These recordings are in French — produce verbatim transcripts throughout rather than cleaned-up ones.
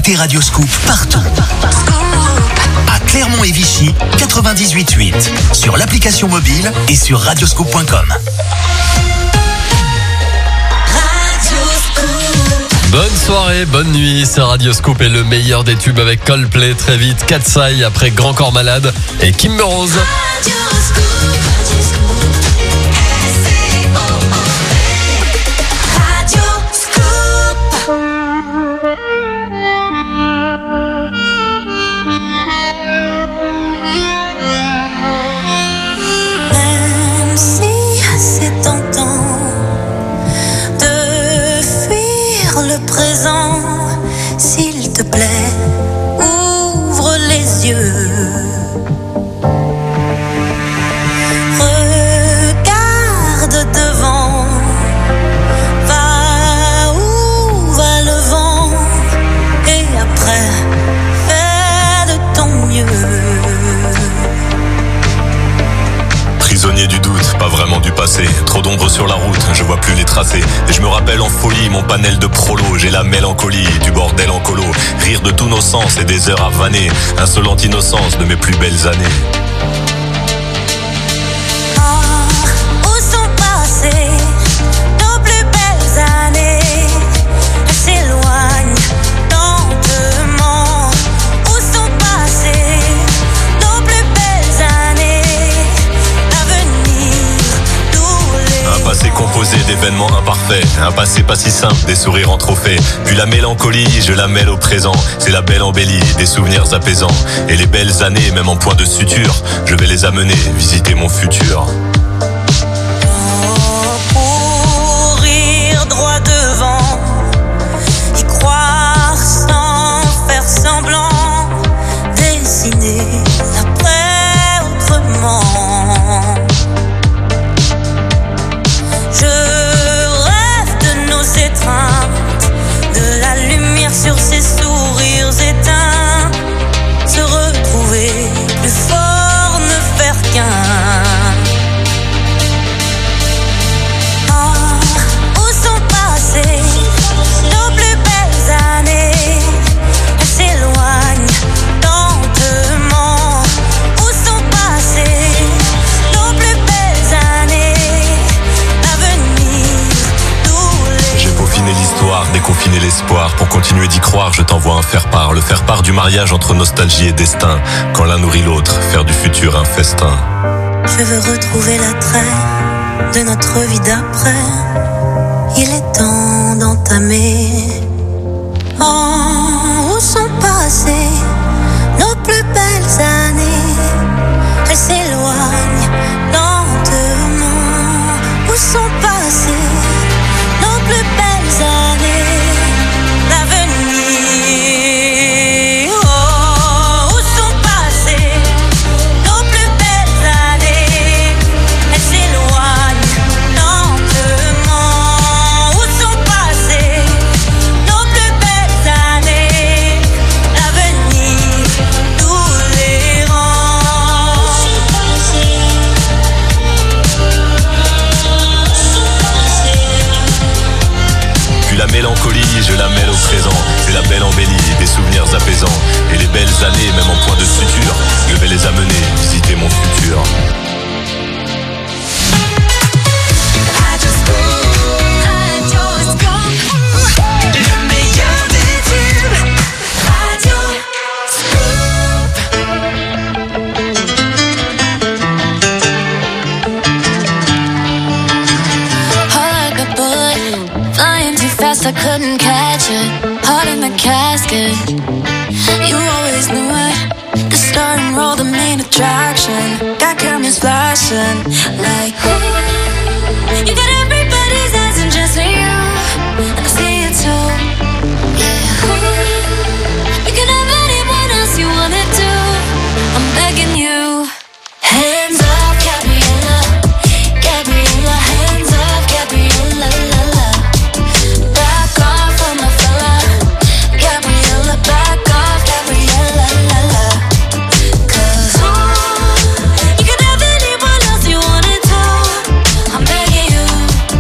écoutez Radio Scoop partout. À Clermont et Vichy, quatre-vingt-dix-huit virgule huit. Sur l'application mobile et sur radioscoop point com. Bonne soirée, bonne nuit, c'est Radio Scoop et le meilleur des tubes avec Coldplay. Très vite, Katsai après Grand Corps Malade et Kimber Rose. S'il te plaît, ouvre les yeux. Regarde devant, va où va le vent, et après, fais de ton mieux. Prisonnier du doute, pas vraiment du passé. Trop d'ombre sur la route, je vois plus les tracés. Et je me rappelle en folie mon panel de prolo. J'ai la mélancolie du bordel en colo. Rire de tous nos sens et des heures à vanner. Insolente innocence de mes plus belles années. Oh, où sont passées nos plus belles années? Elles s'éloignent lentement. Où sont passées nos plus belles années? L'avenir, tous les Un passé composé d'événements imparfaits. Un passé pas si simple, des sourires en trophée. Puis la mélancolie, je la mêle au présent. C'est la belle embellie, des souvenirs apaisants. Et les belles années, même en point de suture, je vais les amener visiter mon futur. courir droit devant, y croire sans faire semblant, dessiner après autrement. Je rêve de nos étreintes, de la lumière sur ces sourires éteints, se retrouver plus fort, ne faire qu'un. Ah, où sont passées nos plus belles années? Elles s'éloignent lentement. Où sont passées nos plus belles années? L'avenir, tous les J'ai peaufiné l'histoire, déconfiné l'espoir. Pour continuer d'y croire, je t'envoie un faire-part. Le faire-part du mariage entre nostalgie et destin. Quand l'un nourrit l'autre, faire du futur un festin. Je veux retrouver l'attrait de notre vie d'après. Il est temps d'entamer. Oh, où sont passées nos plus belles années? Elles s'éloignent lentement. Où sont passées nos plus belles années? L'avenir. Oh, où sont passées nos plus belles années? Elles s'éloignent lentement. Où sont passées nos plus belles années? L'avenir nous les rend. Puis la mélancolie, je la mêle au présent. C'est la belle embellie, des souvenirs apaisants. Et les belles années, même en point de suture, je vais les amener visiter mon futur. Le meilleur des tubes. Radio Heart like a bullet, flying too fast, I couldn't catch it. Heart in the casket, you always knew it. The start and roll, the main attraction. Got cameras flashing, like you got everybody's eyes and just for you. And I see it too, yeah. You can have anyone else you wanna do. I'm begging you, hands up, Gabriella, Gabriella, hands up, Gabriella, la la. Back off on my fella, Gabriella, back off, Gabriella, la la. 'Cause you can have anyone else you wanna do. I'm begging you.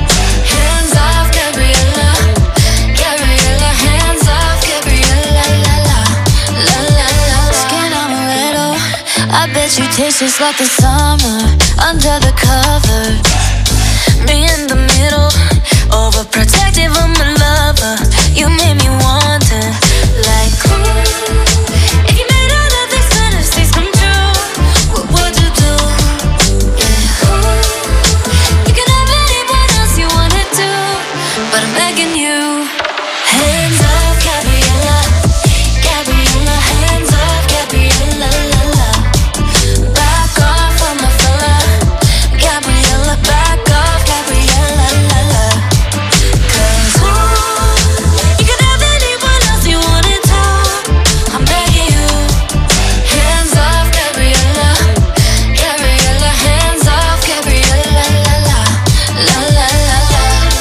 Sweet taste just like the summer under the covers. Me in the middle, overprotective of my lover. You made me wonder, like, ooh, if you made all of these fantasies come true, what would you do? Yeah, ooh, you can have anyone else you wanna do, but I'm begging you. Hands off, Gabriella, Gabriella, hands off, Gabriella, la la. Back off on my fella, Gabriella, back off, Gabriella, la la. Cause ooh, you can have anyone else you wanna do, I'm begging you. Hands off, Gabriella, Gabriella, hands off, Gabriella, la la, la la la la.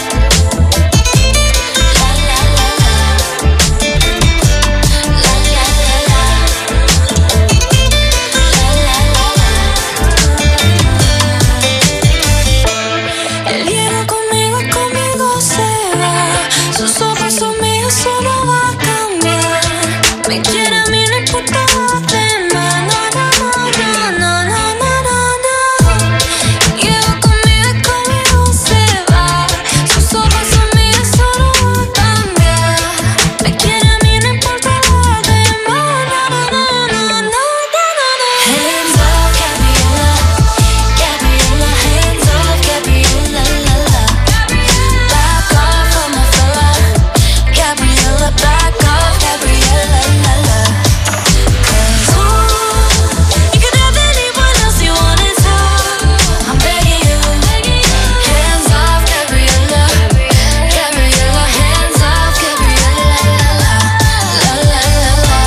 El hielo conmigo, conmigo se va. Sus ojos son míos, eso no va a cambiar. Me quiere a mí, no importa lo demás. No, no, no, no, no, no, no, no. El hielo conmigo, conmigo se va. Sus ojos son míos, eso no va a cambiar. Me quiere a mí, no importa lo demás. No, no, no, no, no, no, no. Hands off, Gabriella, Gabriella, hands off, Gabriella, la la. Back off on my fella, Gabriella, back off, Gabriella, la la. Cause ooh, you can have anyone else you wanna do, I'm begging you. Hands off, Gabriella, Gabriella, hands off, Gabriella, la la, la la la la.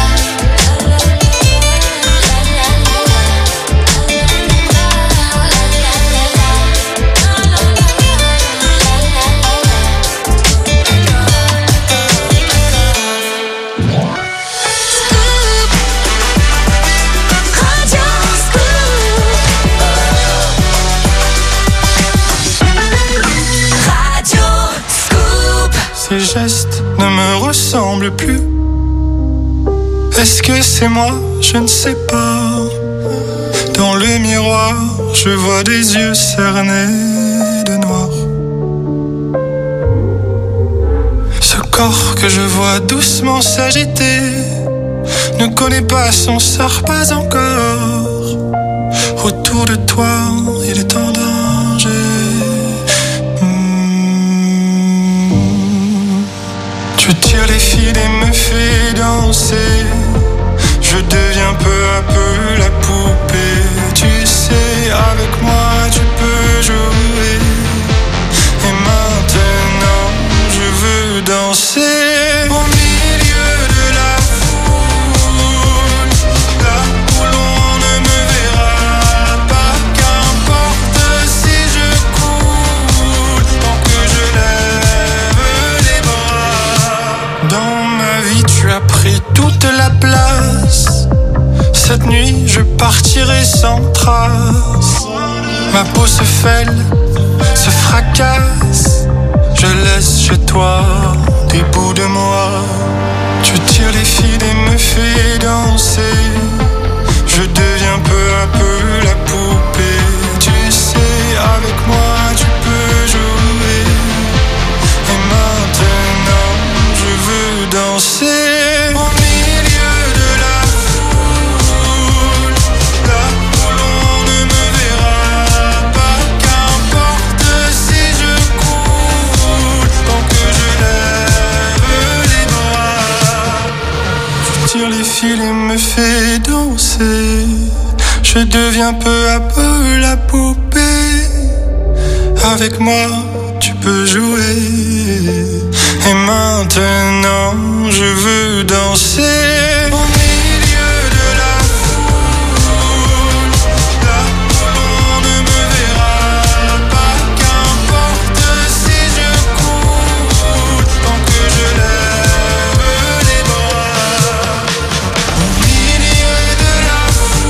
Ces gestes ne me ressemblent plus. Est-ce que c'est moi? Je ne sais pas. Dans le miroir, je vois des yeux cernés de noir. Ce corps que je vois doucement s'agiter ne connaît pas son sort, pas encore. Autour de toi, il est en danger. Tu tires les fils et me fais danser. Je deviens peu à peu la poupée. Tu sais, avec moi tu peux jouer. Et maintenant je veux danser au milieu de la foule, là où l'on ne me verra pas. Qu'importe si je coule, tant que je lève les bras. Dans ma vie tu as pris toute la place. Cette nuit je partirai sans trace. Ma peau se fêle, se fracasse. Je laisse chez toi des bouts de moi. Tu tires les fils et me fais danser. Je deviens peu à peu la poupée. Tu sais, avec moi tu peux jouer. Et maintenant je veux danser au milieu de la foule, là où l'on ne me verra pas. Qu'importe si je coule, tant que je lève les bras. Tu tires les fils et me fais danser. Je deviens peu à peu la poupée. Avec moi tu peux jouer. Et maintenant je veux danser au milieu de la foule, là où l'on ne me verra pas. Qu'importe si je coule, tant que je lève les bras. Au milieu de la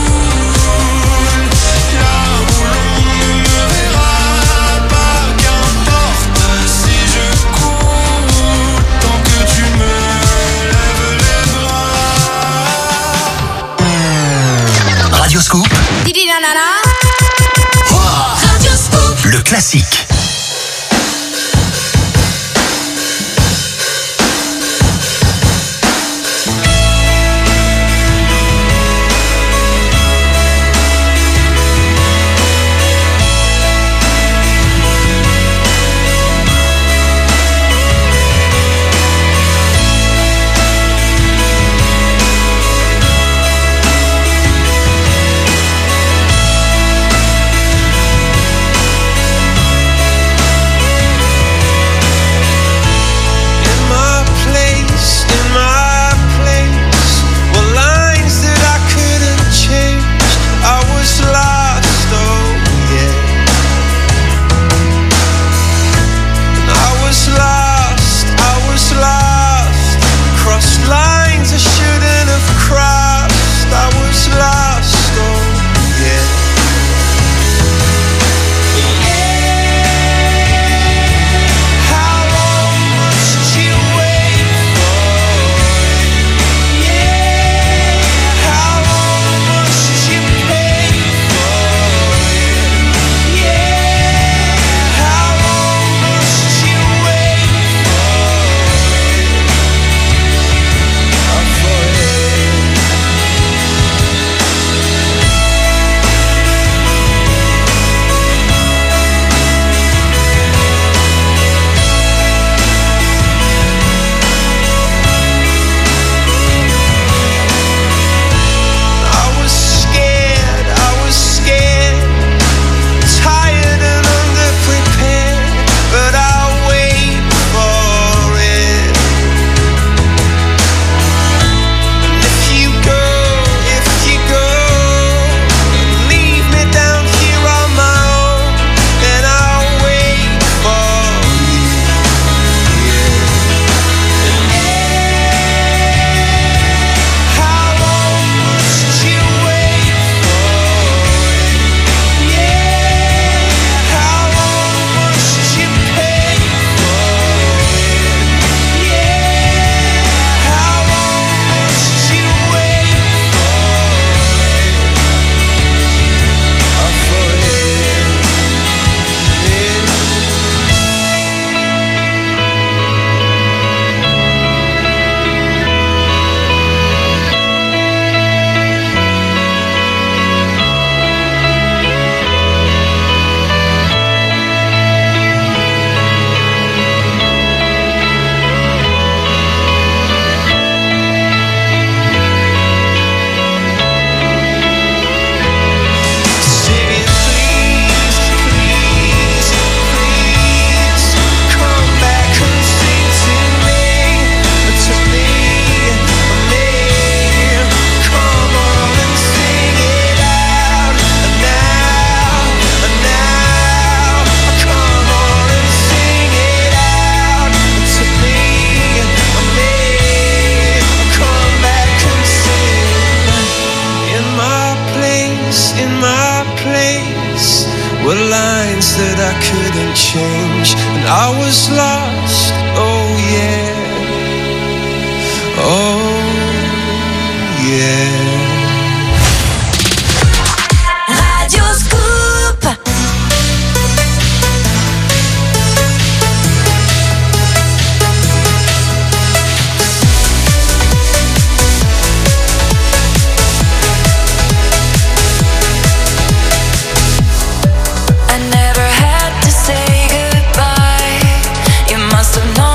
foule, là où l'on ne me verra pas. Qu'importe si je coule, tant que tu me lèves les bras. classique.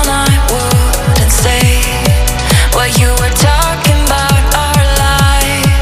You were talking about our lives.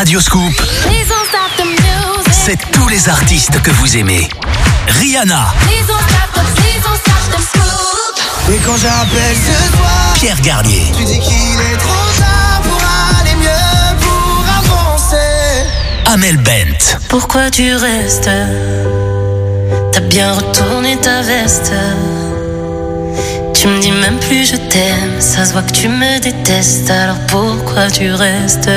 Radio Scoop, c'est tous les artistes que vous aimez. Rihanna. Et quand j'appelle ce soir, Pierre Garnier. Tu dis qu'il est trop tard pour aller mieux, pour avancer. Amel Bent. Pourquoi tu restes? T'as bien retourné ta veste. Tu me dis même plus je t'aime. Ça se voit que tu me détestes. Alors pourquoi tu restes?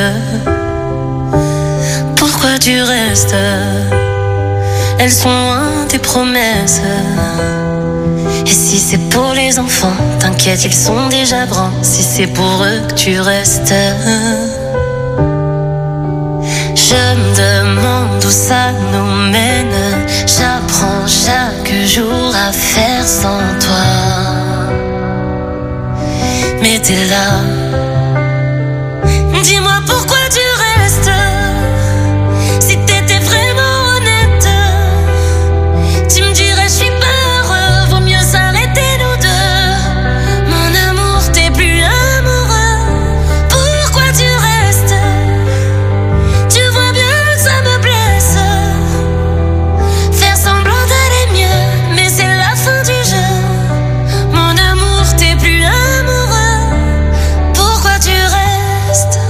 Pourquoi tu restes? Elles sont loin tes promesses. Et si c'est pour les enfants, t'inquiète, ils sont déjà grands. Si c'est pour eux que tu restes, je me demande où ça nous mène. J'apprends chaque jour à faire sans toi. Mais t'es là. Dis-moi pourquoi tu restes. Si t'étais vraiment honnête, tu me dirais je suis pas heureux. Vaut mieux s'arrêter nous deux. Mon amour, t'es plus amoureux. Pourquoi tu restes? Tu vois bien que ça me blesse. Faire semblant d'aller mieux, mais c'est la fin du jeu. Mon amour, t'es plus amoureux. Pourquoi tu restes?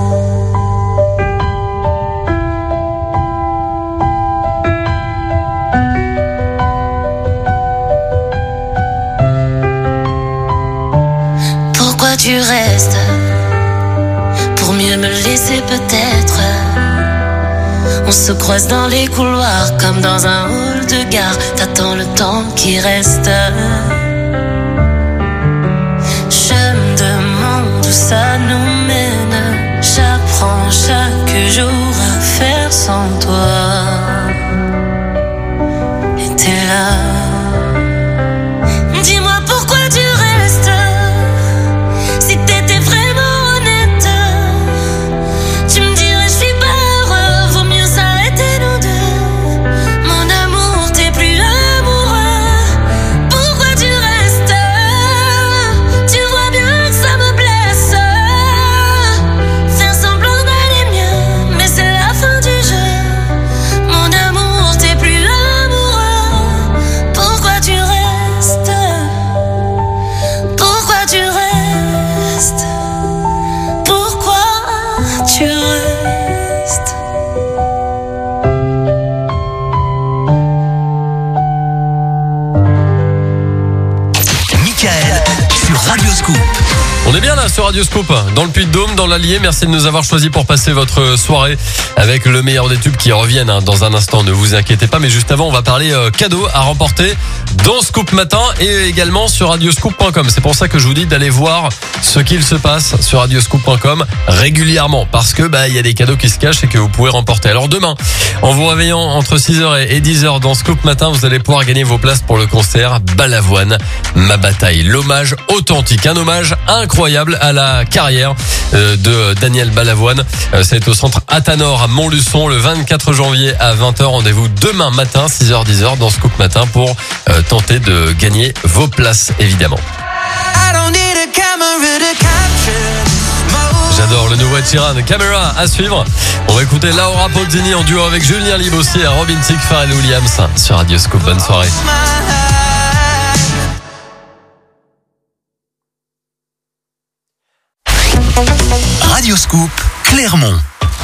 Pourquoi tu restes? Pour mieux me laisser peut-être. On se croise dans les couloirs comme dans un hall de gare. T'attends le temps qui reste. Je me demande où ça nous mène. J'apprends chaque jour à faire sans toi. Et t'es là. Dis-moi pourquoi tu restes. Si t'étais vraiment honnête, tu me dirais je suis pas heureux. Vaut mieux s'arrêter nous deux. Mon amour, t'es plus amoureux. Pourquoi tu restes? Tu vois bien que ça me blesse. Faire semblant d'aller mieux, mais c'est la fin du jeu. Mon amour, t'es plus amoureux. Pourquoi tu restes? Pourquoi tu restes? Pourquoi tu restes? Michael sur Radio Scoop. On est bien là sur Radio Scoop, dans le Puy-de-Dôme, dans l'Allier. Merci de nous avoir choisis pour passer votre soirée avec le meilleur des tubes qui reviennent hein, dans un instant. Ne vous inquiétez pas, mais juste avant, on va parler euh, cadeaux à remporter dans Scoop Matin et également sur radioscoop point com. C'est pour ça que je vous dis d'aller voir ce qu'il se passe sur radioscoop point com régulièrement parce que bah il y a des cadeaux qui se cachent et que vous pouvez remporter. Alors demain, en vous réveillant entre six heures et dix heures dans Scoop Matin, vous allez pouvoir gagner vos places pour le concert Balavoine, ma bataille. L'hommage authentique, un hommage incroyable à la carrière euh, de Daniel Balavoine. Euh, c'est au centre Athanor à Montluçon le vingt-quatre janvier à vingt heures. Rendez-vous demain matin, six heures dix heures dans Scoop Matin pour euh, tenter de gagner vos places évidemment. J'adore le nouveau Ed Sheeran, Camera à suivre. On va écouter Laura Pausini en duo avec Julien Lieb aussi à Robin Thicke, Pharrell Williams sur Radio Scoop. Bonne soirée. Radio Scoop, Clermont.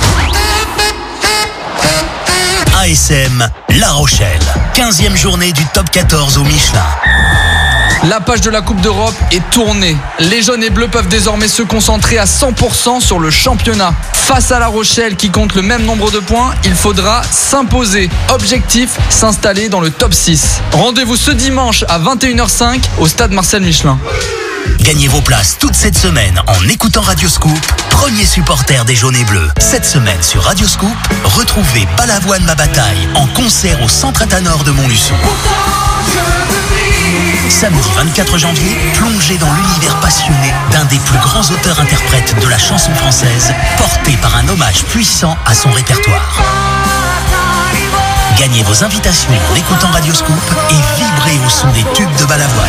A S M, La Rochelle. quinzième journée du top quatorze au Michelin. La page de la Coupe d'Europe est tournée. Les jaunes et bleus peuvent désormais se concentrer à cent pour cent sur le championnat. Face à La Rochelle qui compte le même nombre de points, il faudra s'imposer. Objectif, s'installer dans le top six. Rendez-vous ce dimanche à vingt et une heures cinq au stade Marcel Michelin. Gagnez vos places toute cette semaine en écoutant Radio Scoop, premier supporter des jaunes et bleus. Cette semaine sur Radio Scoop, retrouvez Balavoine ma bataille en concert au centre Athanor de Montluçon. Samedi vingt-quatre janvier, plongez dans l'univers passionné d'un des plus grands auteurs-interprètes de la chanson française, porté par un hommage puissant à son répertoire. Gagnez vos invitations en écoutant Radio Scoop et vibrez au son des tubes de Balavoine.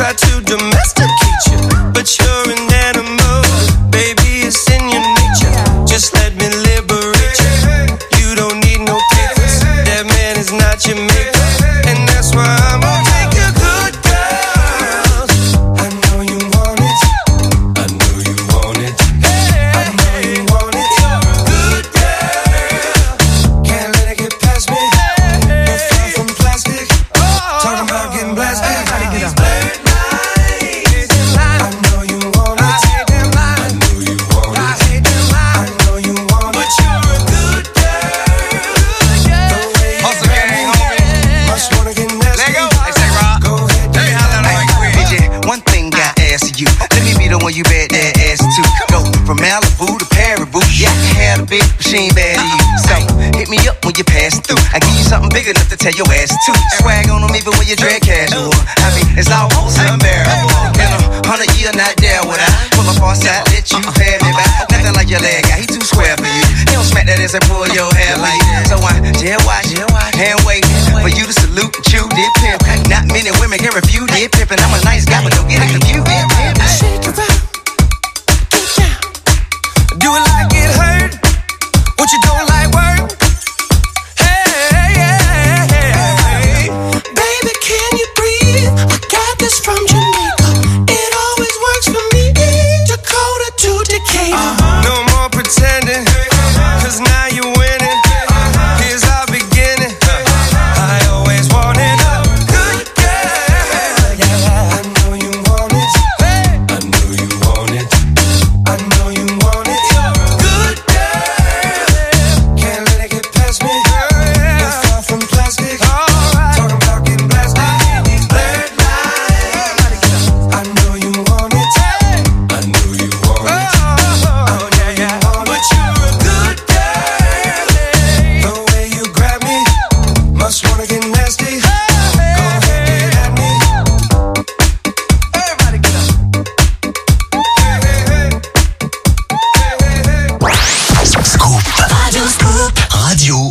try to domesticate you, but you're an animal. Baby, it's in your nature. Just let me liberate you. You don't need no papers. That man is not your maker, and that's why I'm gonna take you good girls. I know you want it. I know you want it. I know you want it. Good girl. Can't let it get past me. You're far from plastic. Talking about getting blasted. These blurred lines. I know you want it. I know you want it. I know you want it. But you're a good girl. The way you grab me, must wanna get nasty. Go ahead, Hey, D J, one thing I ask you. Let me be the one you bet that ass to. Go from Malibu to Paribu. Yeah, I can have a big machine bad to you. So hit me up when you pass through. I give you something big enough to tell your ass to. Swag on them even when you drag casual. I mean, it's almost unbearable. In a hundred year, not there would I pull up on side, let you pay me back. Nothing like your leg guy, he too square for you. He don't smack that ass and pull your hair like that. So I jail watch, hand wait for you to salute and chew dip pimp. Not many women can refute dip pimp, and I'm a nice guy, but don't get it confused. Dip pimp. shake it out, get down. Do it like it hurt. What you don't like work? Hey, hey, hey, hey. Baby, can you breathe? I got this from Jamaica. It always works for me. Dakota to Decatur. No more pretending, cause now you're winning. Here's our beginning. I always wanted a good girl. I know you want it. I know you want it. I know you want it. Good girl. Can't let it get past me. You're far from plastic. Talking about getting blasted. These blurred lines. I know you want it. I know you want it. Oh yeah, yeah. But you're a good girl. The way you grab me, must wanna get nasty. Go ahead, get at me. Everybody get up. Hey, hey, hey. Hey, hey, hey. Scoop. Radio Scoop. Radio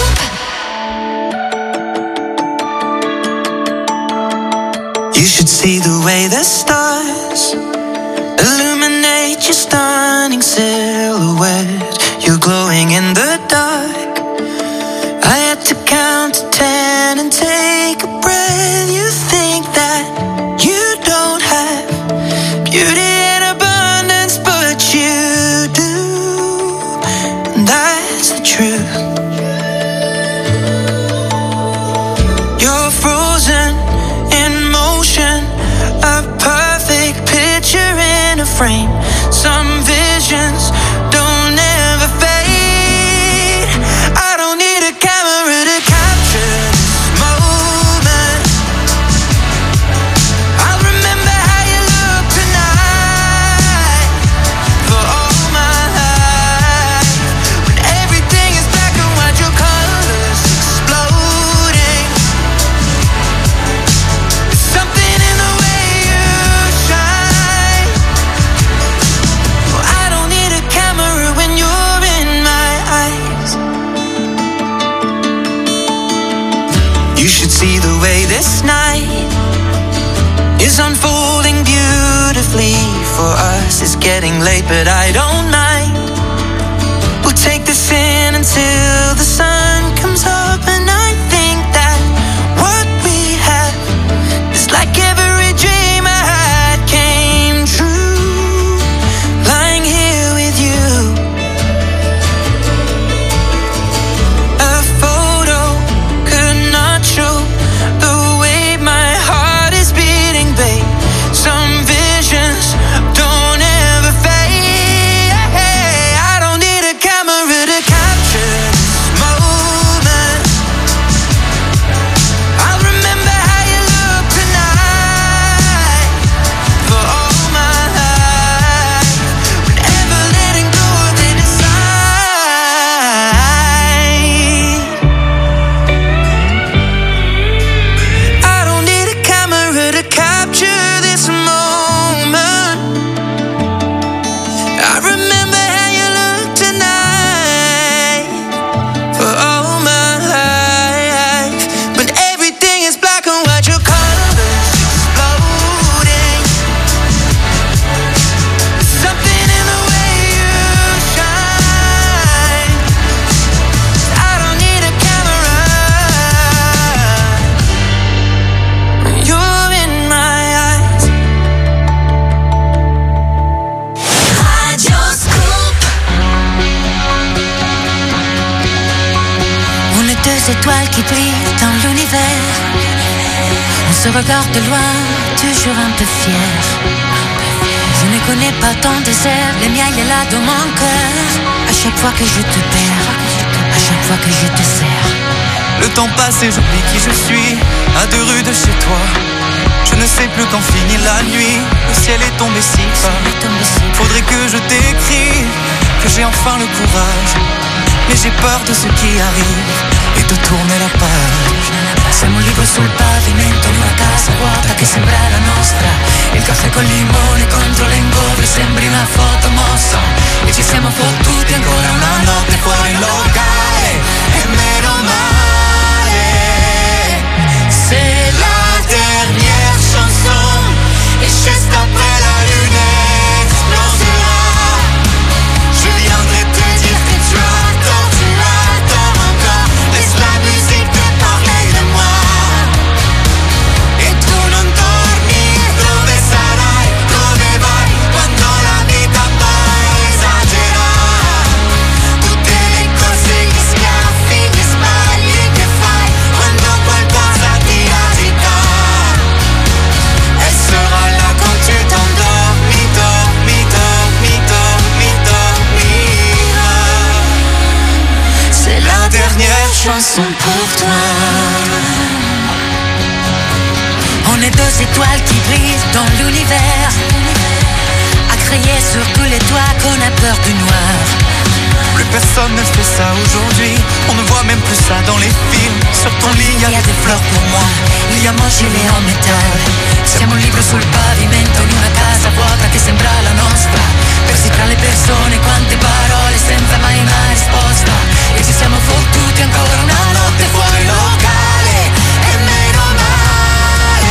You should see the way the stars illuminate your stunning silhouette. You're glowing in the dark. I had to count to ten and take a breath. You think that you don't have beauty in abundance, but you do. And that's the truth. You're frozen in motion, a perfect picture in a frame. Some visions don't ever fade. I don't need a camera to capture this moment. I'll remember how you look tonight for all my life. When everything is black and white, your colors exploding. There's something in the way you shine. Well, I don't need a camera when you're in my eyes. You should see the way this night is unfolding beautifully for us. It's getting late, but I don't mind. We'll take this in until the sun comes up, and I think that what we have is like every dream I had came true. Lying here with you, a photo could not show the way my heart is beating, babe. Some visions don't ever fade. ce regard de loin, toujours un peu fier. Je ne connais pas ton désert, le mien il est là dans mon cœur. À chaque fois que je te perds, à chaque fois que je te serre. Le temps passe et j'oublie qui je suis, à deux rues de chez toi. Je ne sais plus quand finit la nuit, le ciel est tombé si bas. Faudrait que je t'écrive, que j'ai enfin le courage. Mais j'ai peur de ce qui arrive et de tourner la page. Siamo un libro sul pavimento in una casa vuota che sembra la nostra. Il caffè col limone contro le ingobbe sembri una foto mossa. E ci siamo fottuti ancora una notte fuori in locale. E meno male. C'est la dernière chanson. Et juste après la lune explosera. Je viendrai te dire que tu as tort, tu as tort encore. Laisse la musique te parler de moi. E tu non dormi, dove sarai, dove vai, quando la vita poi esagera. Tutte le cose, gli schiaffi, gli sbagli che fai, quando qualcosa ti agita. Elle sera là quand tu t'endormi, dormi, dormi, dormi, dormiras. C'est la dernière chanson pour toi. On est deux étoiles qui brillent dans l'univers, à crier sur tous les toits qu'on a peur du noir. Plus personne ne fait ça aujourd'hui, on ne voit même plus ça dans les films. Sur ton lit il y a des fleurs pour moi, Il y a mon gilet en métal. Siamo un libro sul pavimento in una casa vuota che sembra la nostra. Persi tra le persone, quante parole senza mai una risposta. E ci siamo fottuti ancora una notte fuori locale. E meno male.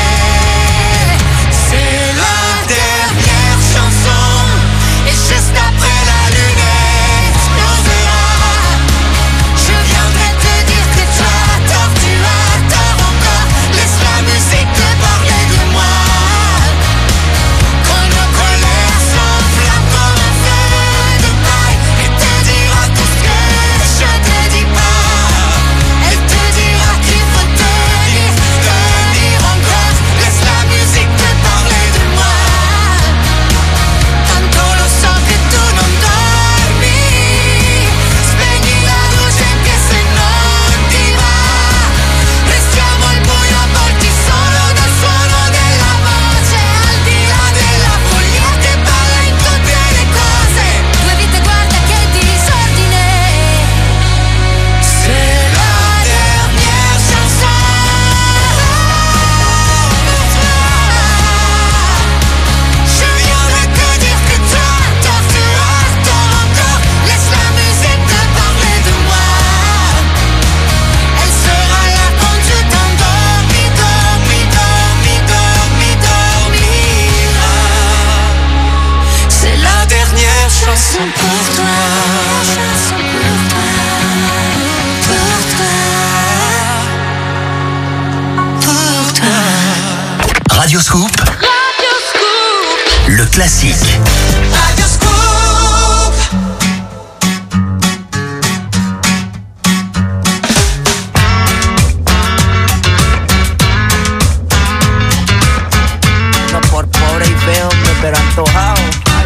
C'est la dernière chanson. Et juste après la lune explosera. Je viendrai te dire que tu as tort, tu as tort encore. Laisse la musique te parler de moi. Quand nos colères s'enflamment comme un feu de paille. Et te dira tout ce que je te dis pas. Elle te dira qu'il faut tenir, tenir encore. Laisse la musique te parler de moi. Tanto lo so che tu non dormi. Spegni la luce anche se non ti va. Restiamo al buio avvolti solo dal suono della voce. Al di là della follia che balla in tutte le cose. Due vite guarda che disordine. C'est la dernière chanson. Je viendrai te dire que tu as tort, tu as tort encore. Laisse la musique te parler de moi. Elle sera là quand tu t'endormis, dormi, dormi, dormi, dormiras. C'est la dernière chanson pour toi. Chanson pour toi. Pour toi. Pour toi. Radio Scoop, Radio Scoop. le classique. Radio Scoop. No por pobre y feo, pero antojado.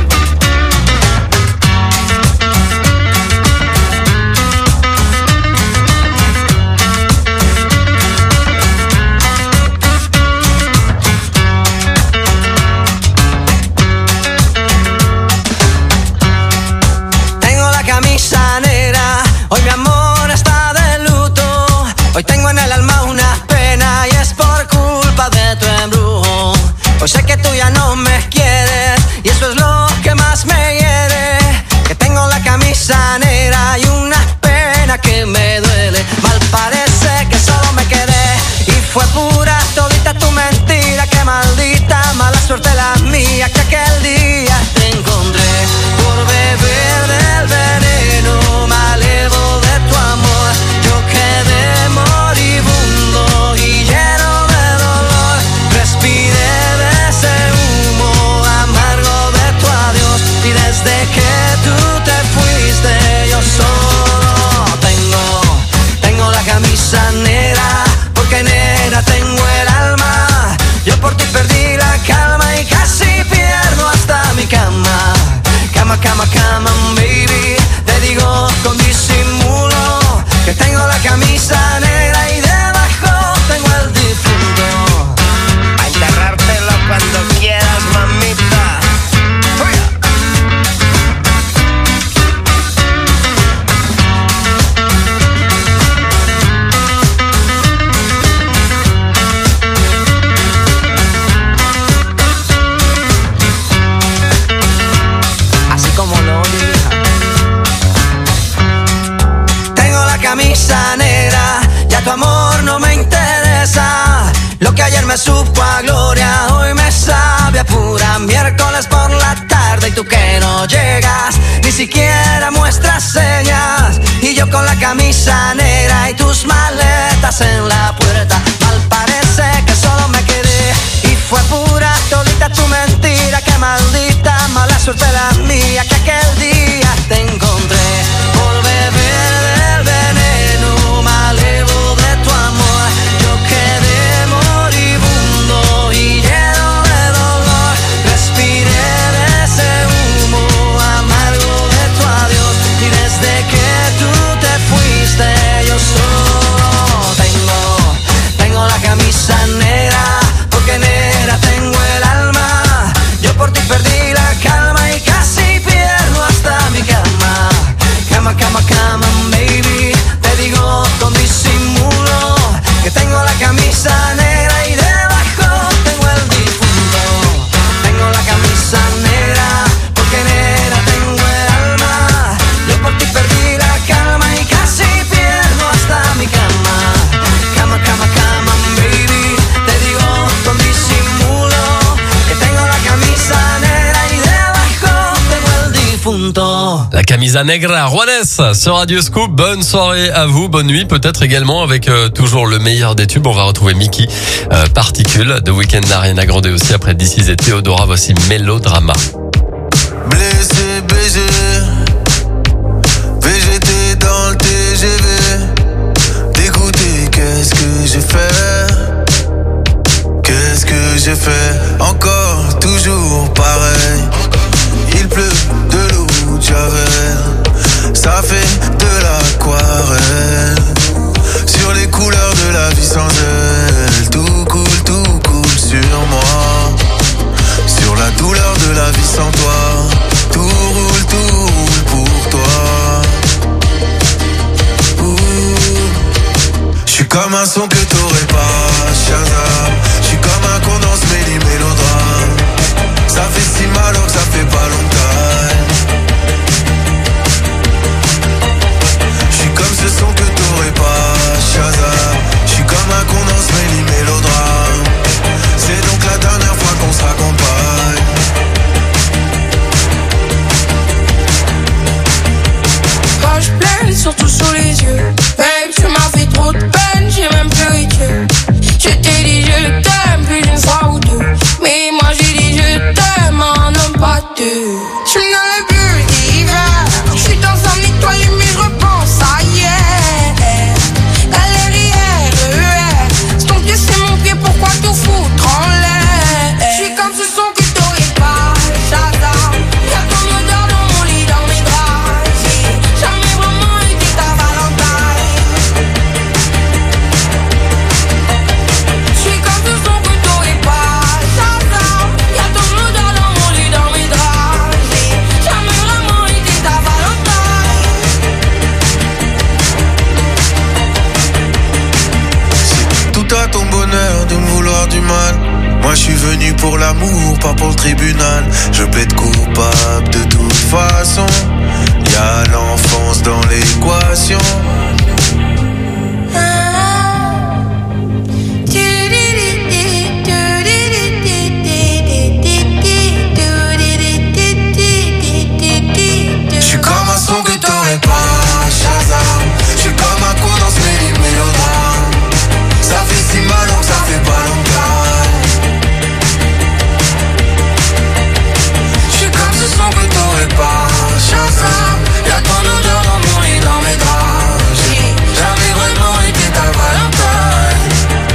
Tengo la camisa negra, hoy mi amor está de luto. Hoy tengo en el alma una pena y es por culpa de tu embrujo. Hoy sé que tú ya no me quieres y eso es lo que más me hiere. Que tengo la camisa negra y una pena que me duele. Mal parece que solo me quedé y fue pura todita tu mentira. Que maldita mala suerte la mía que aquel día te encontré. Por beber del veneno me alevo de tu amor. Yo quedé moribundo y lleno de dolor. Respiré de ese humo amargo de tu adiós. Y desde que tú te fuiste yo solo tengo, tengo la camisa negra. Porque negra tengo el alma. llegas, ni siquiera muestras señas. Y yo con la camisa negra y tus maletas en la puerta. Mal parece que solo me quedé y fue pura todita tu mentira. Qué maldita mala suerte la mía que aquel día te encontré por beber del veneno malevo de tu amor. Yo quedé moribundo y lleno de dolor. Respiré de ese humo amargo de tu adiós. Y desde que tú te fuiste yo solo tengo, tengo la camisa negra, porque negra tengo el alma. Yo por ti perdí la calma y casi pierdo hasta mi cama. Cama, cama, cama, baby. Te digo con disimulo que tengo la camisa negra y debajo tengo el difunto. Tengo la camisa negra porque negra tengo el alma. Yo por ti perdí la calma y casi pierdo hasta mi cama. Cama, cama, cama, baby. Te digo con disimulo que tengo la camisa negra y debajo tengo el difunto. La camisa negra, Juanes sur Radio Scoop. Bonne soirée à vous, bonne nuit peut-être également avec euh, toujours le meilleur des tubes. On va retrouver Mickey, euh, Particule, The Weeknd, Ariana Grande aussi après D six et Théodora. Voici Mélodrama. Blessé, B G, V G T dans le T G V. Dégoûté, qu'est-ce que j'ai fait? Qu'est-ce que j'ai fait? Encore, toujours pareil. Il pleut de l'eau de Javel. Ça fait de l'aquarelle. Sur les couleurs de la vie sans elle. Tout coule, tout coule sur moi. Sur la douleur de la vie sans toi. Tout roule, tout roule pour toi. J'suis comme un son que t'aurais pas, Shazam. J'suis comme un condensé mêlé mélodrame. Ça fait si mal alors que ça fait pas longtemps. J'suis comme ce son que t'aurais pas, Shazam. J'suis comme un condensé mêlé mélodrame. C'est donc la dernière fois qu'on se raccompagne. Quand je pleine, surtout sous les yeux. Babe, tu m'as fait trop de peine, j'ai même pleuré Dieu. Je t'ai dit je t'aime plus d'une fois ou deux. Mais moi j'ai dit je t'aime, un homme pas deux. Je suis dans le bulle d'hiver. Je suis dans un étoilé mais je repense à hier. Galérière, E R. C'est ton pied, c'est mon pied, pourquoi tout foutre en l'air? Je suis comme ce son que t'aurais pas, Shazam. Y'a ton odeur dans mon lit, dans mes draps. J'ai jamais vraiment été ta Valentine. Je suis comme ce son que t'aurais pas, Shazam. Y'a ton odeur dans mon lit, dans mes draps. J'ai jamais vraiment été ta Valentine. Tout à ton bonheur de me vouloir du mal. Moi je suis venu pour l'amour, pas pour le tribunal. Je plaide coupable de toute façon. Y'a l'enfance dans l'équation. J'suis comme un son que t'aurais pas, Shazam. J'suis comme un coup dans ce mêlé mélodrame. Ça fait si mal donc ça fait pas longtemps. J'suis comme ce son que t'aurais pas, Shazam. Y'a ton odeur dans mon lit, dans mes draps. J'ai jamais vraiment été ta Valentine.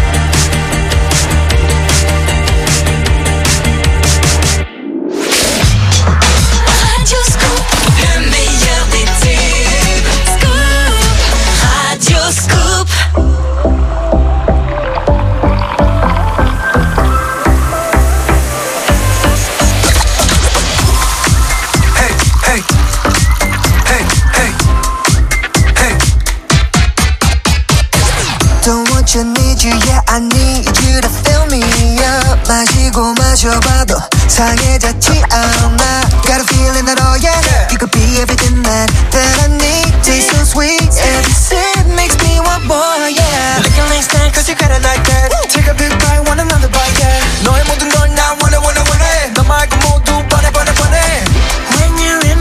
Radio Scoop, le meilleur des tubes. Scoop, Radio Scoop. Hey, hey, hey, hey, hey. Don't want you, need you, yeah I need you to fill me up. 마시고 마셔봐도 상해졌지 않아. Got a feeling that oh yeah, you could be everything that that I need. Taste so sweet, every sip makes me want more, yeah. Looking like snack, cause you got it like that. Take a big bite, want another bite, yeah. 너의 모든 걸 나 원해 원해 원해. 너 말고 모두 뻔해 뻔해 뻔해. When you're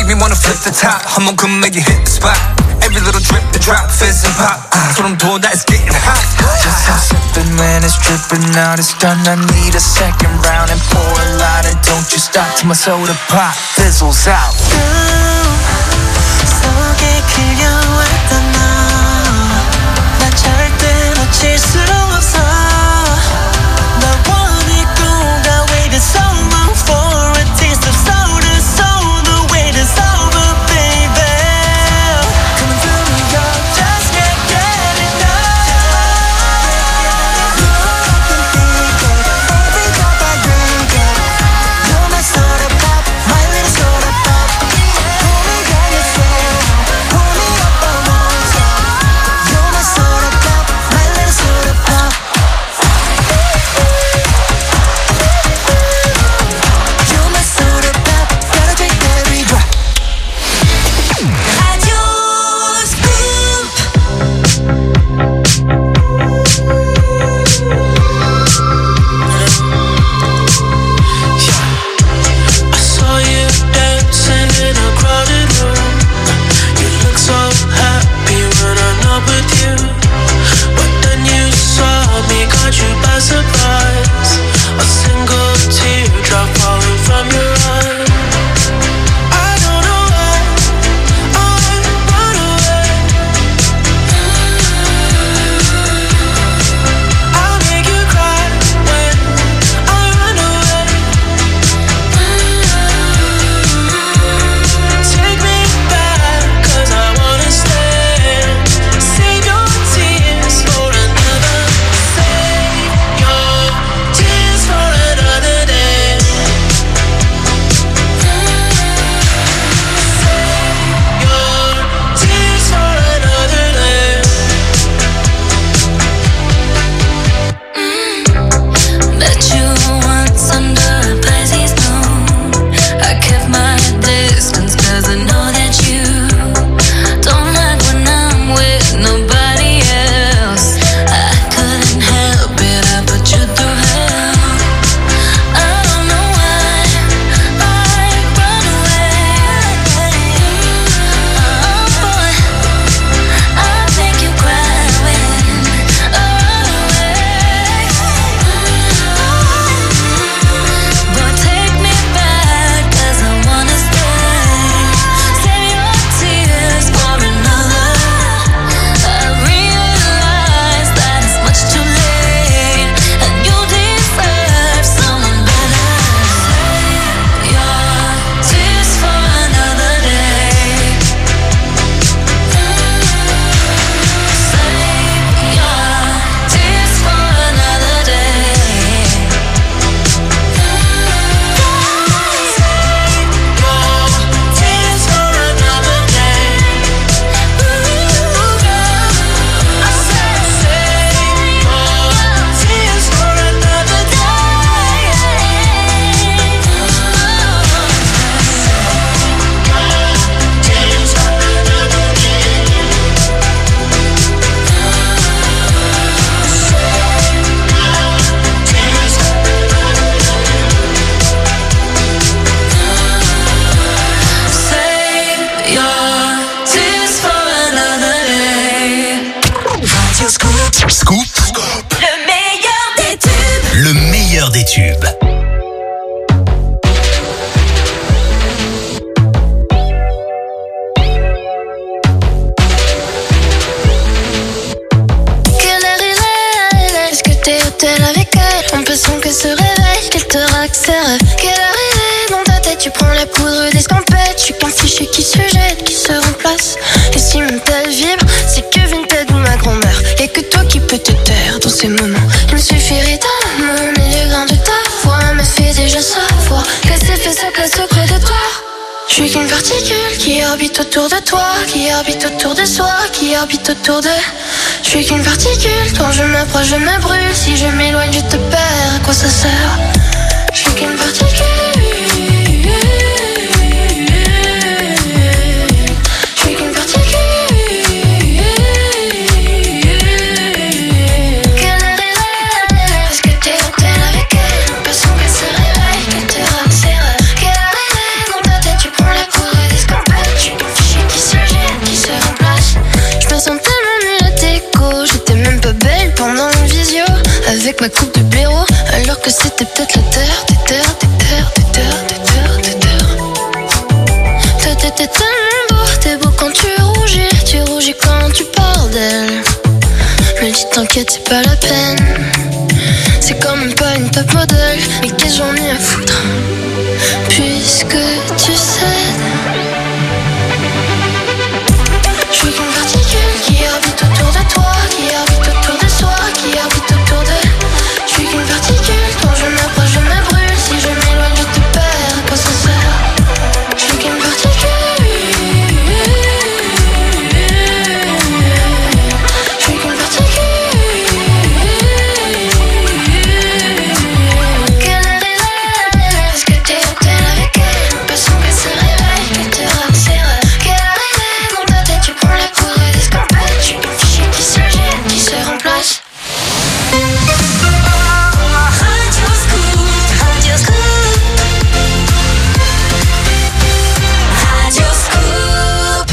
make me wanna flip the top. I'ma come make you hit the spot. Every little drip, the drop, fizz and pop. That's what I'm doing, that is getting hot. Just I'm sipping when it's dripping out. It's done, I need a second round and pour a lot. And don't you stop till my soda pop fizzles out. 속에 끌려왔던 너, 난 절대 놓칠 수 없어. 널 원했고 I waited so long for a taste of soul to soul. The wait is over, baby. Coming through New York, just can't get enough. Every cup I drink it, you're my soda pop, my little soda pop. Pull me down your soul, pull me up on one side. You're my soda pop, my little soda pop. You're my soda pop, gotta drink every drop. Radio Scoop. I saw you dancing in a crowded room. You look so happy when I'm not with you. But then you saw me, caught you by surprise. A single teardrop falling from your eye. I don't know why I run away. I'll make you cry when I run away. Take me back, 'cause I wanna stay. Save your tears for another. Save your tears for another day. Save your tears for another day. Met you once under a Pisces moon. I kept my distance 'cause I know that you don't like when I'm with nobody else. I couldn't help it, I put you through hell. I don't know why I run away. Oh boy, I'll make you cry when I run away. Boy, take me back, 'cause I wanna stay. Save your tears for another. I realize that it's much too late, and you deserve someone better. Save your tears for another day. Save your tears for another day. Tears for another day. I said save your tears for another day. Tears for another day. Tears for Save your tears for another day. Radio Scoop. Scoop, Le meilleur des tubes. le meilleur des tubes. Quelle heure il est? Est-ce que t'es au tel avec elle? On peut son que se réveille, qu'elle te raque ses rêves. Quelle heure il est? Dans ta tête, tu prends la poudre d'escampette. Je suis qu'un fichier qui se jette, qui se remplace. Et si mon tel vibre, c'est que Vinted ou ma grand-mère. Et que toi qui peux te taire dans ces moments. Il me suffirait d'un mot, mais le grain de ta voix me fait déjà savoir que c'est fait sa place auprès de toi. Je suis qu'une particule qui orbite autour de toi, qui orbite autour de soi, qui orbite autour de... Je suis qu'une particule, quand je m'approche je me brûle. Si je m'éloigne je te perds, à quoi ça sert? Je suis qu'une particule. Je suis qu'une particule. Quelle heure il est? Est-ce que t'es au tel avec elle? On peut son qu'elle se réveille, qu'elle te rappe ses rêves. Quelle heure il est? Dans ta tête tu prends la poudre d'escampette. ma coupe de blaireau, alors que c'était peut-être la terre, des terres, des terres, des terres, des terres, des terres. Toi t'étais tellement beau, t'es beau quand tu rougis, tu rougis quand tu parles d'elle. Je me dis t'inquiète, c'est pas la peine. C'est quand même pas une top modèle, mais qu'est-ce que j'en ai à foutre, puisque tu cèdes. Je suis qu'une particule qui orbite autour de toi, qui orbite autour de soi, qui orbite autour de. Je suis qu'une particule dont je m'approche, je me brûle. Si je m'éloigne, je te perds, quand ça sert. Je suis qu'une particule. Je suis qu'une particule. Quelle heure est-elle? Est-ce que t'es hôtel avec elle? On peut sans qu'elle se réveille, qu'elle te rassure. Quelle heure est-elle? Dans ta tête, tu prends la poudre et des scopettes. Je suis qu'une fichier qui se jette, qui se remplace. Radio Scoop, Radio Scoop, Radio Scoop.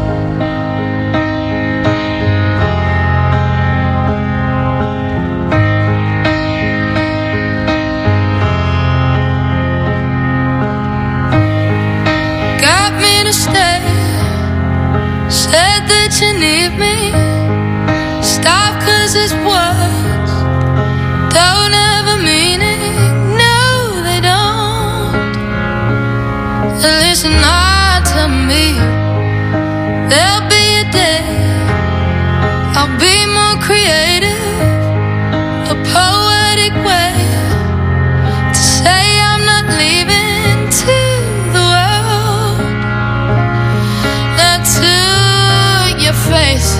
Got me to stay. Said that you need me. Stop 'cause it's words don't ever mean it. No, they don't. Listen hard to me. There'll be a day I'll be more creative, a poetic way to say I'm not leaving to the world, not to your face.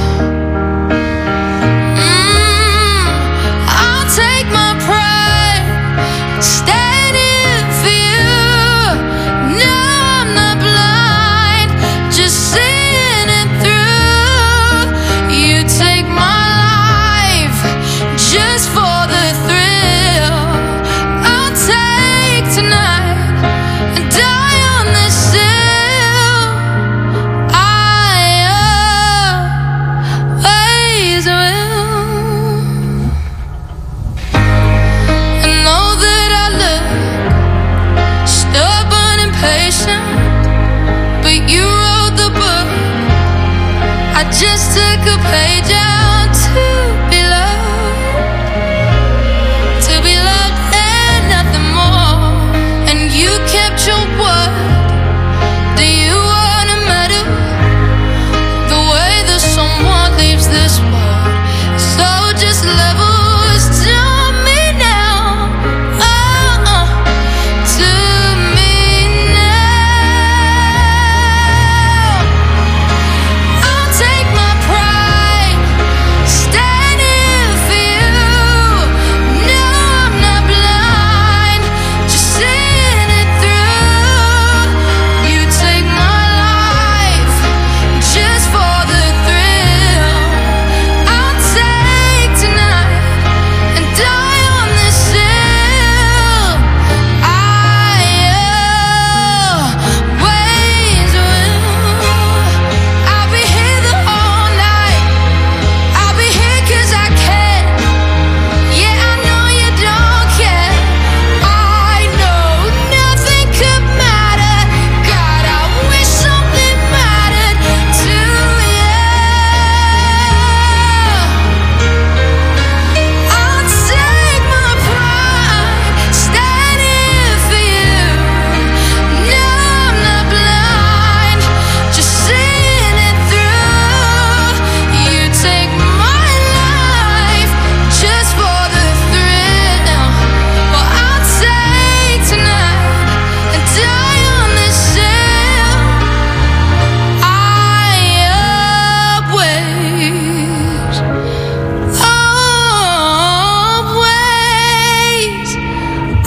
Mm, I'll take my pride, stand in for you. No, I'm not blind, just seeing it through. You take my life just for the thrill. I'll take tonight and die on this hill. I always will. I know that I look stubborn and patient, but you wrote the book. I just took a page out to be loved, to be loved and nothing more. And you kept your word. Do you wanna medal the way that someone leaves this world? So just levels to me now, oh, uh, to me now. I'll take my pride, stand in for you. No, I'm not blind, just seeing it through. You take my life just for the thrill. I'll take tonight and die on this hill. I always will. I'll be here the whole night. I'll be here 'cause I can. Yeah, I know you don't care. I know nothing could matter. God, I wish something mattered to you. I'll take my pride, stand in for you. No, I'm not blind, just seeing it through. You take my life just for the thrill. Well, I'll take tonight and die on this hill. I always, always, I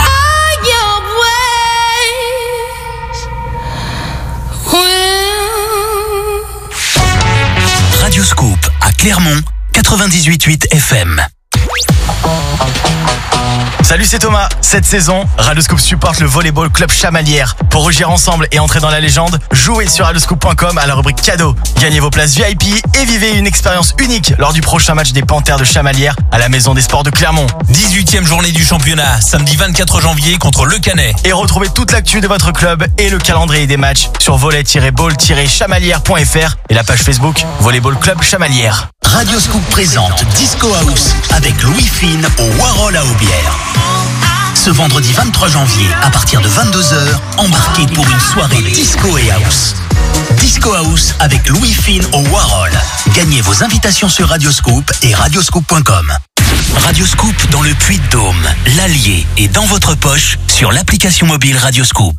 always will. Radio Scoop à Clermont, quatre-vingt-dix-huit virgule huit F M. Salut, c'est Thomas. Cette saison, Radioscoop supporte le Volleyball Club Chamalières. Pour rougir ensemble et entrer dans la légende, jouez sur radioscoop point com à la rubrique cadeau. Gagnez vos places V I P et vivez une expérience unique lors du prochain match des Panthères de Chamalières à la Maison des Sports de Clermont. dix-huitième journée du championnat, samedi vingt-quatre janvier contre Le Canet. Et retrouvez toute l'actu de votre club et le calendrier des matchs sur volley tiret ball tiret chamalières point f r et la page Facebook Volleyball Club Chamalières. Radioscoop présente Disco House avec Louis Fine au Warhol à Aubière. Ce vendredi vingt-trois janvier, à partir de vingt-deux heures, embarquez pour une soirée disco et house. Disco House avec Louis Fine au Warhol. Gagnez vos invitations sur Radioscoop et radioscoop point com. Radioscoop dans le Puy-de-Dôme, l'Allier et dans votre poche sur l'application mobile Radioscoop.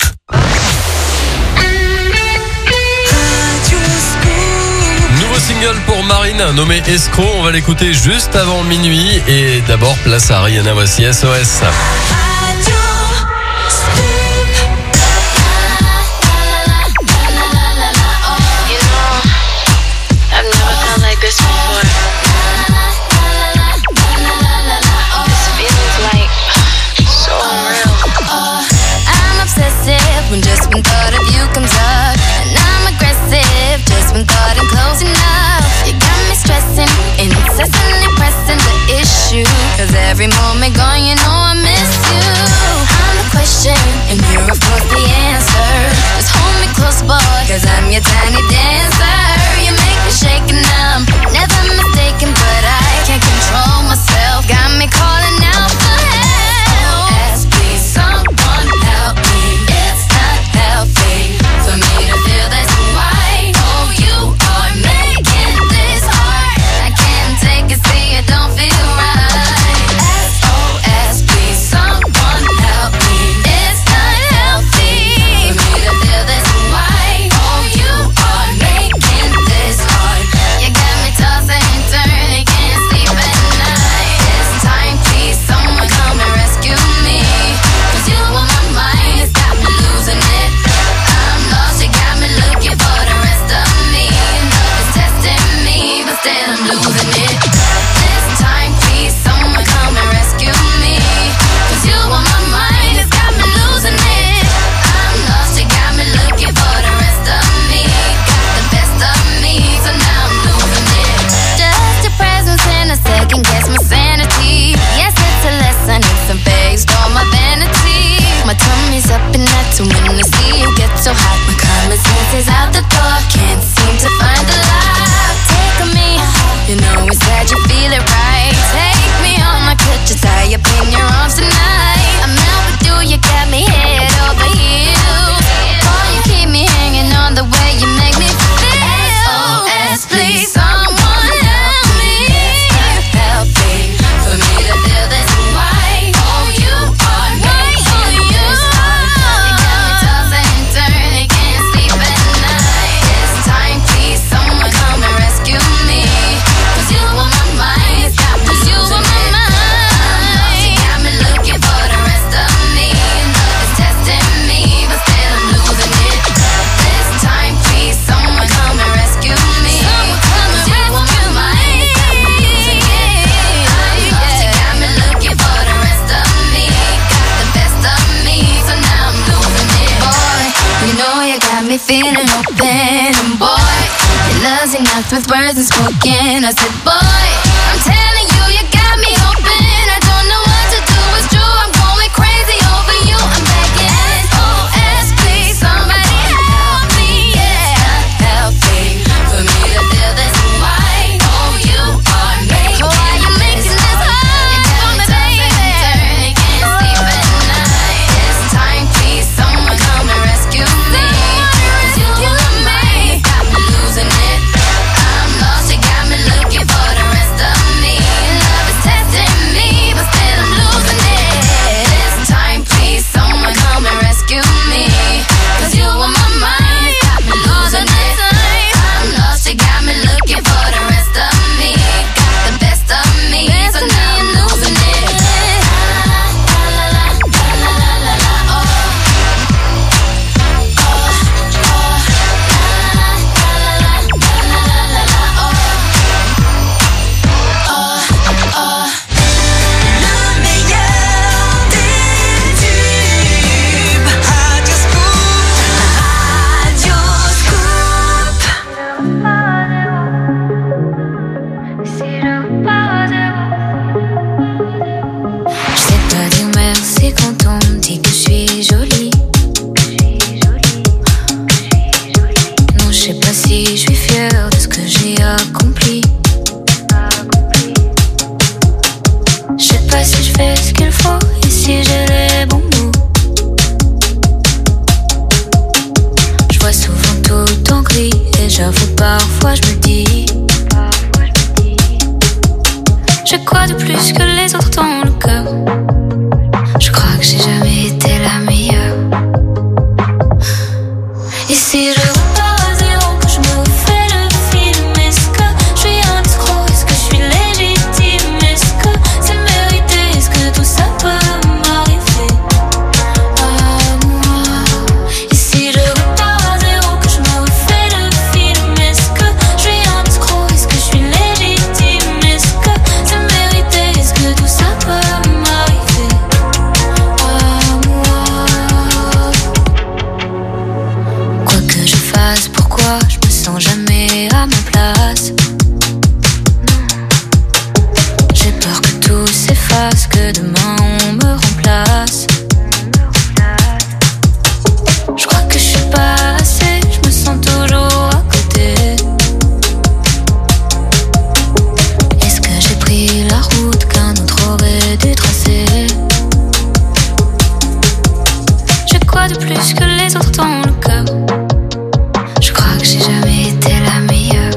Nouveau single pour Marine, nommé Escroc. On va l'écouter juste avant minuit. Et d'abord, place à Rihanna, voici S O S. When just when thought of you comes up, and I'm aggressive just when thought I'm close enough. You got me stressing, incessantly pressing the issue, cause every moment gone you know I miss you. I'm the question and you're of course the answer. Just hold me close boy, cause I'm your tiny dancer. You make me shake and numb, never mistaken, but I can't control myself. Got me calling out for help. Ask please someone help me. Healthy for me to feel this way. Oh, you are making this hard. I can't take it, see it don't feel right. S O S, please someone help me. It's not healthy for me to feel this way. Oh, you are making this hard. You got me tossing and turning, can't sleep at night. This time, please someone come and rescue me, cause you on my mind, it's got me losing it. Looking for the rest of me. Love is testing me, but still I'm losing it. This time, please, someone come and rescue me, cause you on my mind, it's got me losing it. I'm lost, you got me looking for the rest of me. Got the best of me, so now I'm losing it. Just your presence in a second, guess my sanity. Yes, it's a lesson, it's a phase, all my vanity. My tummy's up and that's when I see you get so hot. My common sense is out the door, can't seem to find the lock. Take on me, you know inside you feel it right. Take me on, I could just tie up in your arms tonight. I'm out with you, you got me head over heels. Oh, you keep me hanging on the way you make me feel. S O S, please someone help me. It's not healthy for me to feel this way. Oh, you are making this hard. You got me tossing and turning, can't sleep at night. This time, please someone come and rescue me, cause you on my mind, it's got me losing it. You got me looking for the rest of me. Love is testing me, but still I'm losing it. This time, please someone come and rescue me, cause you on my mind, it's got me losing it. I'm lost, you got me looking for the rest of me. Got the best of me, so now I'm losing it. Boy, you know you got me feeling open, and boy, your love's enough with words unspoken. I said, boy, I'm telling you, you got me open. I don't know what to do, it's true, I'm going crazy over you. I'm begging, S O S, please somebody help me. Yeah, it's not healthy for me to feel this way. Oh, you are making, why you making this hard? You got me tossing and turning, can't sleep at night. This time, please someone come and rescue me, cause you on my mind, got me losing it. I'm lost, you got me looking for the rest of me. si je suis fière de ce que j'ai accompli. Je sais pas si je fais ce qu'il faut et si j'ai les bons mots. Je vois souvent tout en gris et j'avoue parfois je me dis, je crois de plus que les autres dans le cœur. Je crois que j'ai jamais été la meilleure. Et si je repars à zéro, que je me refais le film, est-ce que je suis un escroc? Est-ce que je suis légitime? Est-ce que c'est mérité? Est-ce que tout ça peut m'arriver à moi? Et si je repars à zéro, que je me refais le film, est-ce que je suis un escroc? Est-ce que je suis légitime? Est-ce que c'est mérité? Est-ce que tout ça peut m'arriver à moi? Quoi que je fasse, pourquoi je me sens jamais à ma place? J'ai peur que tout s'efface, que demain on me remplace. Je crois que je suis pas assez, je me sens toujours à côté. Est-ce que j'ai pris la route qu'un autre aurait dû tracer? Je crois de plus que les autres dans le cœur. Je crois que j'ai jamais été la meilleure.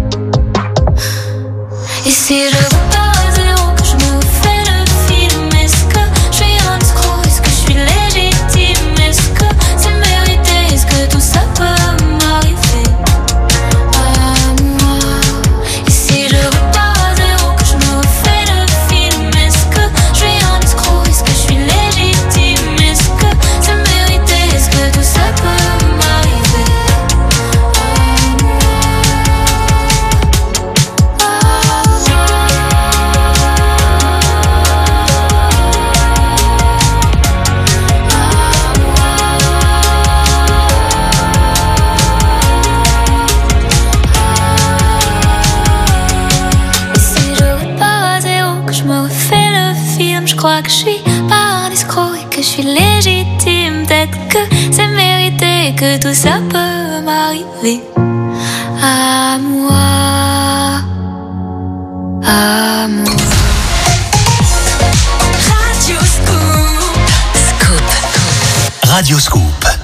Et si je repars à zéro, que je me fais le film, est-ce que je suis un escroc? Est-ce que je suis légitime? Est-ce que c'est mérité? Est-ce que tout ça peut m'arriver à moi? Et si je repars à zéro, que je me fais le film, est-ce que je suis un escroc? Est-ce que je suis légitime? Est-ce que c'est mérité? Est-ce que tout ça peut m'arriver à moi? Et si je repars à zéro, que je me refais le film, je crois que je suis pas un escroc et que je suis légitime. Peut-être que c'est mérité et que tout ça peut m'arriver à moi, à moi. Radio Scoop.